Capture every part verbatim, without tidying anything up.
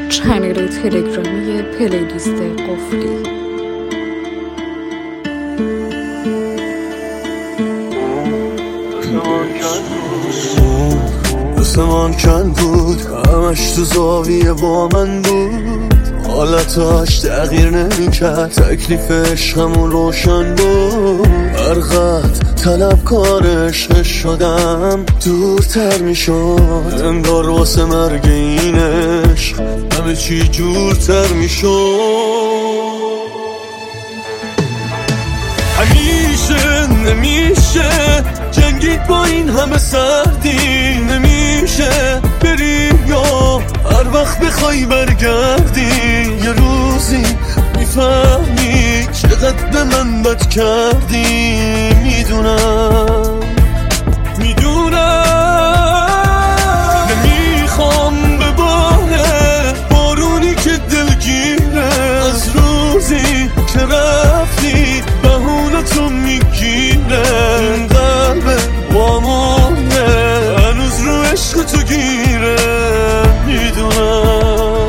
چنل تلگرامی پلیلیست قفلی. آسمان کن بود، همش تو زاویه با من بود، حالتاش تغییر نمی کرد، تکلیف عشقمون روشن بود. هر قد طلبکار عشق شدم دورتر می شد، انگار واسه مرگ این عشق همه چی جورتر می شد. همیشه نمیشه جنگید با این همه سردی، نمیشه بری یا هر وقت بخوای برگردی، یه روزی میفهمی چقدر به من بد کردی. میدونم میدونم نمیخوام بباره بارونی که دلگیره، از روزی که رفتی بهونتو میگیره، این قلبه وامونه هنوز رو عشق تو گیره. میدونم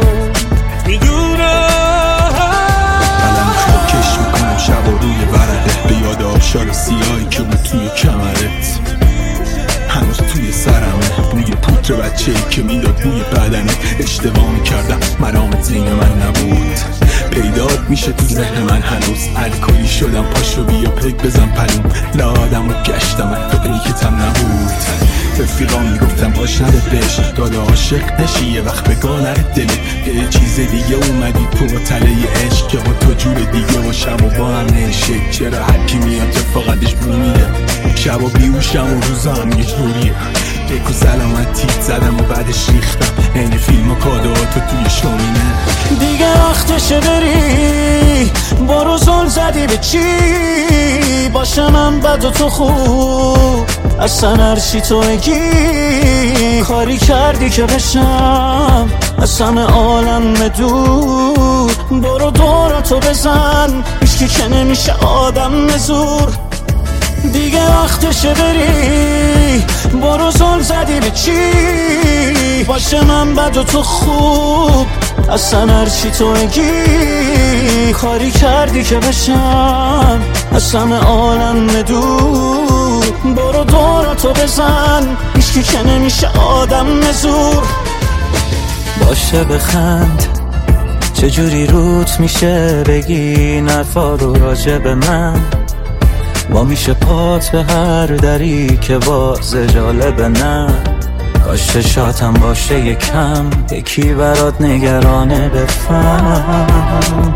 میدونم قلم خاکش میکنم شب و روی ورقه، به یاد آبشار سیاهی که بود توی کمرت، هنوز توی سرمه بوی پودر بچه‌ای که میداد بوی بدنه. اشتباه میکردم مرامت زین من نبود، پیدات میشه تو ذهن من هنوز. الکلی شدم پاشو بیا پک بزن پلوم، لادم رو گشتم تو پیکتم نبود. رفیقا میگفتم باش نده بهش، داده عاشق نشی یه وقت بگاه نره دلت، یه چیز دیگه اومدی تو تله عشق که با تو جور دیگه و شب و با هم نشه. چرا هرکی میاد فقطش بومیه، شب و بیوشم و روزا هم یه جوریه. بکو سلامتیت زدم و بعدش ریختم این فیلم و کادواتو توی شومینه. دیگه وقتشه بری، برو زل زدی به چی؟ باشه من بد و تو خوب، اصلا هرچی تو بگی. کاری کردی که بشم از همه عالم دور، برو دورتو بزن هیچکی که نمیشه آدم زور. دیگه وقتشه بری، برو زل زدی به چی؟ باشه من بد و تو خوب، اصلا هرچی تو بگی. کاری کردی که بشم از همه عالم دور، برو دورتو بزن هیچکی که نمیشه آدم زور. باشه بخند چجوری روت میشه بگی نرفا رو راجع به من، با میشه پات به هر دری که باز جالبه. نه کاش چشاتم باشه یکم یکی برات نگرانه بفهم.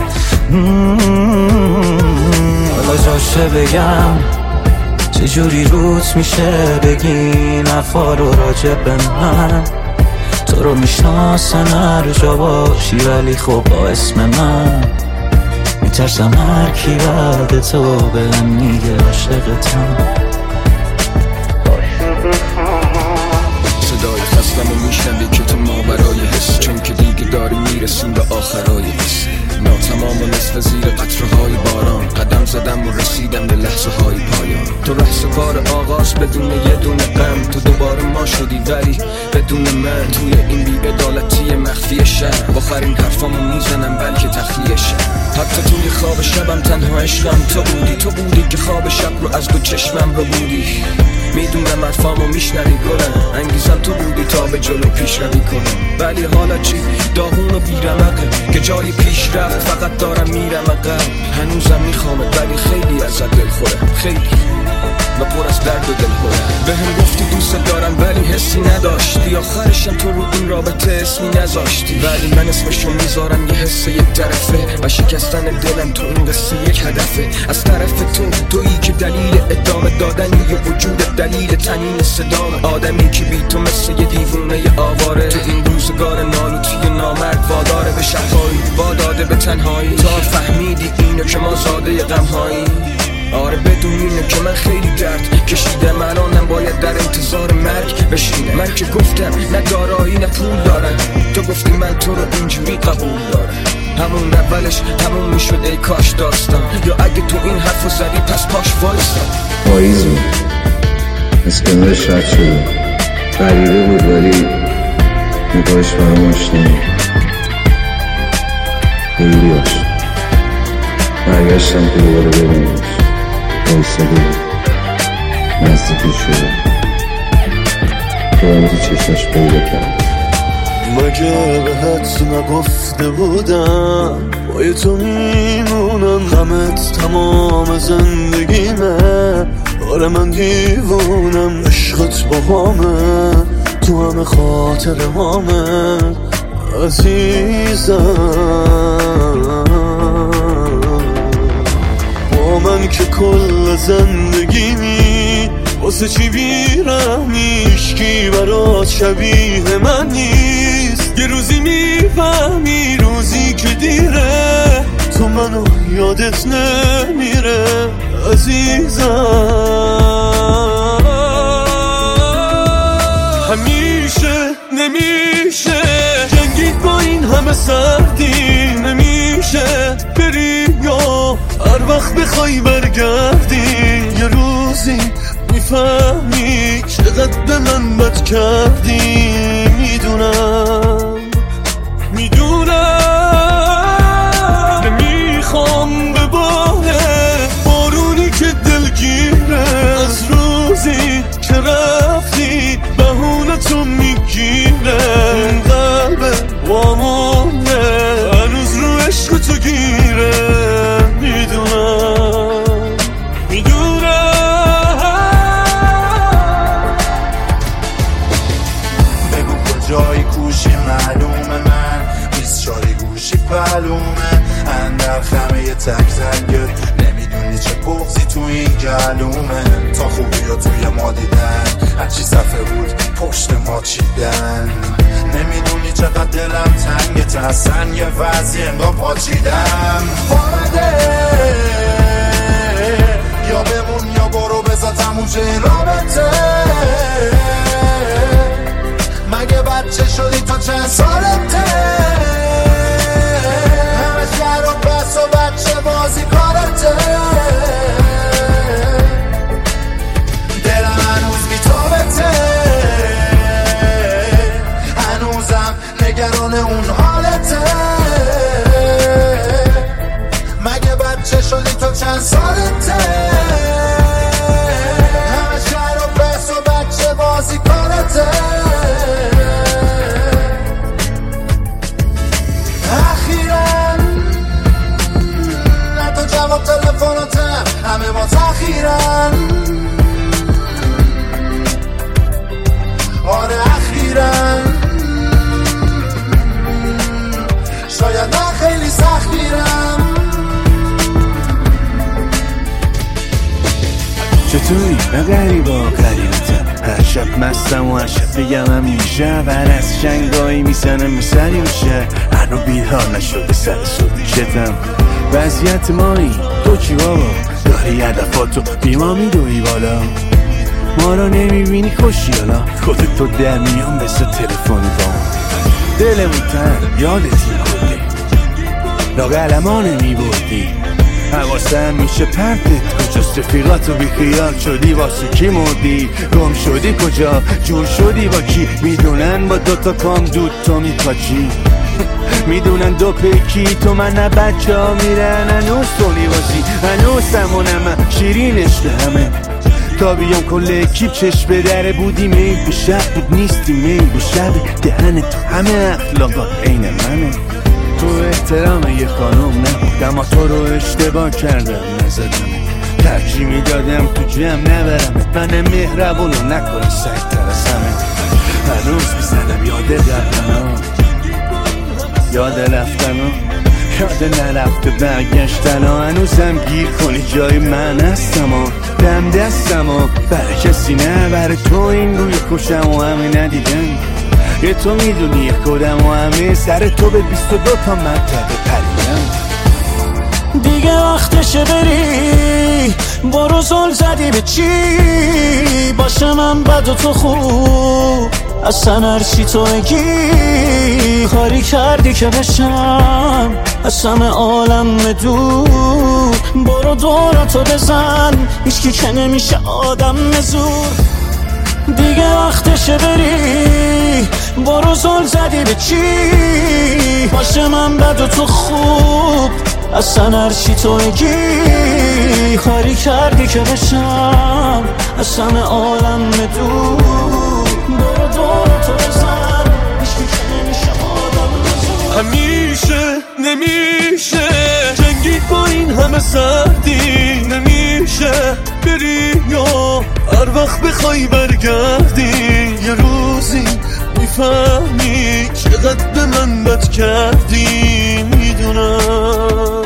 حالا جاشه بگم چجوری روت میشه بگی نفا رو راجع به من، تو رو میشناسن هر جا باشی ولی خب با اسم من میترسم هر کی بعد تو بهم میگه عاشقتم. صدای خستم و میشنوی که تو ماورای حس، چون که دیگه داری میرسیم به آخرای حس. ناتمام و نصف زیر قطره‌های باران، قدم زدم و رسیدم به لحظه های پایان. تو رأس کار آغاز بدون یه دونه غم، تو دوباره ما شدی ولی بدون من. توی این بی‌عدالتی مخفی شهر آخرین حرفامو میزنم بلکه تخلیه شهر. حتی توی خواب شبم تنها عشقم تو بودی، تو بودی که خواب شب رو از دو چشمم رو بودی. میدونم حرفامو میشنوی گلم، انگیزم تو بودی تا به جلو پیش روی کنم. ولی حالا چی؟ داغون و بیرمقه که جای پیش رفت فقط دارم میرم عقب. هنوزم میخوامت ولی خیلی ازت دل خورم، خیلی و پر از درد و دل خورم. به هم گفتی دوست دارم ولی حسی نداشتی، آخرشم تو رو این رابطه اسمی نذاشتی. ولی من اسمشو میذارم یه حس یک طرفه و شکستن دلم تو این قصه یک هدفه. از طرف تو تویی که دلیل ادامه دادنی یه وجود، دلیل تنین صدام آدمی که بی تو مثل یه دیوونه آواره. تو این روزگار نالوتی نامرد واداره به شبهایی، واداده به تنهایی. تا فهمیدی اینو که ما زاده غمهایی. آره بدون اینه که من خیلی درد کشیدم، الانم باید در انتظار مرگ بشینم. من که گفتم نه دارایی نه پول دارم، تو گفتی من تو رو اینجوری قبول دارم. همون اولش تموم میشد ای کاش داستان، یا اگه تو این حرفو زدی پس پاش وایسا. پاییز بود، اسکندرش رد شده، غریبه بود ولی نگاهش فراموش نمید. خیلی باش. برگشتم که دوباره ببینیمش. بایستاده نزدیکی شده تو تو چشمش پیدا کرد. مگه بهت نگفته بودم با تو میمونم، غمت تمام زندگیمه. آره من دیوونم، عشقت با همه، تو همه خاطر همه عزیزم. با من که کل زندگیمی، واسه چی بیرمی؟ هیچکی برات شبیه من نیست. یه روزی میفهمی روزی که دیره، تو منو یادت نمیره عزیزم. همیشه نمیشه جنگید با این همه سردی، نمیشه بری یا هر وقت بخوای برگردی. یه روزی میفهمی چقدر به من بد کردی. میدونم میدونم نمیخوام به باره بارونی که دلگیره. از روزی که رفتی بهونه تو میگیره. این قلب وامونه هنوز رو عشق تو گیره. میدونم میدونم جای کوشی معلومه، من بیست چاری گوشی پلومه. اندر خمه یه تک زنگری، نمیدونی چه بغزی تو این گلومه. تا خوبی ها توی ما دیدن، هرچی صفحه بود پشت ما چیدن. نمیدونی چقدر دلم تنگه، تحسن یه وضعی انگاه پاچیدم. آمده یا بمون یا برو بزا تموم شه این رابطه. مگه بچه شدی تو چند سالته؟ همه شهر و بس و بچه بازی کارته. دلم هنوز بی تابته، هنوزم نگران اون حالته. مگه بچه شدی تو چند سالته؟ همه شهر و بس و بچه بازی کارته. تلفناتم همه با تأخیرن. آره اخیرن، شاید من خیلی سختگیرم. چطوری؟ من غریبا غریبتم، هر شب مستم و هر شب بگم همیشه. بر از شنگایی میزنم میسریم شه، هنو بیدار نشده سر سودیشتم. وضعیت مایی تو چی بابا؟ داری هدفاتو بیما میدوی بالا، ما رو نمیبینی کشی حالا. خودت تو در میان بسه تلفنی با دلمون تن یادتی کلی لاغلما نمیبردی. حواسم میشه پرتت کجاست؟ رفیقاتو بیخیال شدی واسه کی مردی؟ گم شدی کجا؟ جور شدی با کی؟ میدونن با دوتا کام دود تو میپاچی. میدونن دو پیکی تو من نه بچه ها میرن هنوز سولی بازی. هنوز سمونم شیرینش به همه تا بیام کل اکیب چشم به دره. بودی میل به شب بود نیستی میل به شب. دهن تو همه اخلاقات عین منه. تو احترام یه خانم نبود، اما تو رو اشتباه کردم نزدم. ترجیح میدادم تو جمع نبرم، من مهربونو نکنی سگ ترسمه. هنوز میزنم یاد رفتنم، یاد رفتنم، یاد نرفته برگشتنم. هنوزم گیر کنی جای من هستم، دم دستم برای کسی نه، برای تو این روی کشم و همه ندیدن. یه تو میدونی خودم و همه سر تو به بیست و دو تا منطقه پریدم. دیگه وقتشه بری، برو زل زدی به چی؟ باشه من بد و تو خوب، اصلا هرچی تو بگی. کاری کردی که بشم از همه عالم دور. برو دورتو بزن، هیچکی که نمیشه آدم زور. دیگه وقتشه بری، برو زل زدی به چی؟ باشه من بد و تو خوب اصلا هرچی تو بگی کاری کردی که بشم اصلا عالم دور برو دور تو بزن هیچکی که نمیشه آدم بزن همیشه نمیشه جنگی با این همه سردی نمیشه بری یا هر وقت بخوای برگردی یه روزی میفهمی چقدر به من بد کردی میدونم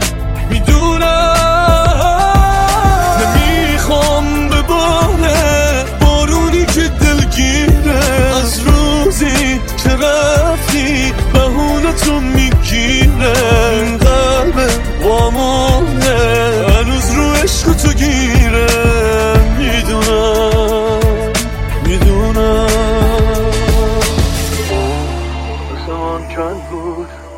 میدونم نمیخوام بباره بارونی که دلگیره از روزی که رفتی بهونه تو میگیره این قلب وامونه هنوز رو عشق تو گیره میدونم میدونم آسمان چند بود